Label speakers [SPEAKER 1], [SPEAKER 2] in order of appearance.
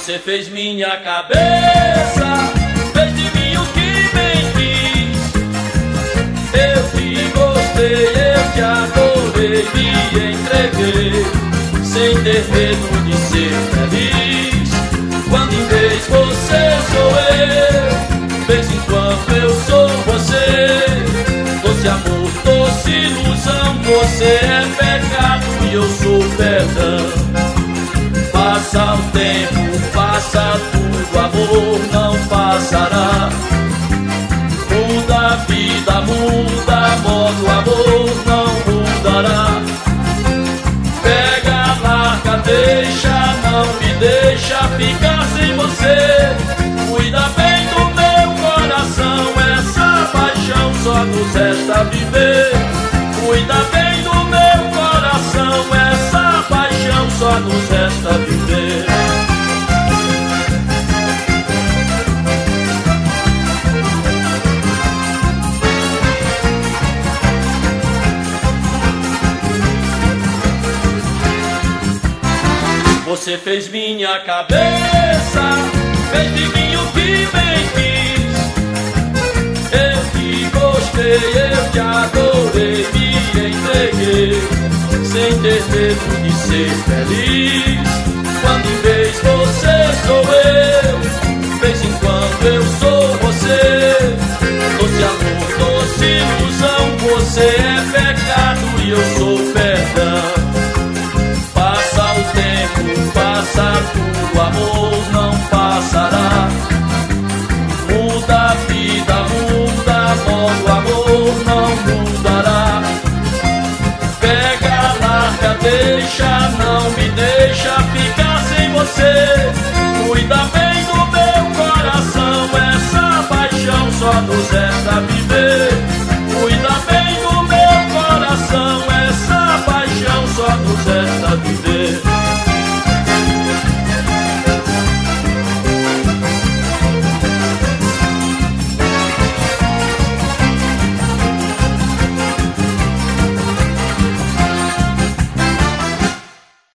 [SPEAKER 1] Você fez minha cabeça, fez de mim o que bem quis. Eu te gostei, eu te adorei, me entreguei, sem ter medo de ser feliz. Quando em vez você sou eu, vez em quando eu sou você. Doce amor, doce ilusão, você é pecado e eu sou perdão. Passa o tempo, passa tudo, amor não passará. Muda a vida, muda a moda, amor não mudará. Pega, larga, deixa, não me deixa ficar sem você. Cuida bem do meu coração, essa paixão só nos resta viver. Cuida bem do meu coração, essa paixão só nos resta viver. Você fez minha cabeça, fez de mim o que bem quis. Eu te gostei, eu te adorei, me entreguei, sem ter medo de ser feliz. Quando em vez você sou eu, vez em quando eu sou você. Doce amor, doce ilusão, você é pecado e eu sou perdão. Passa o tempo, passa tudo, amor não passará. Muda a vida, muda a moda, amor não mudará. Pega, larga, deixa, não me deixa ficar sem você. Cuida bem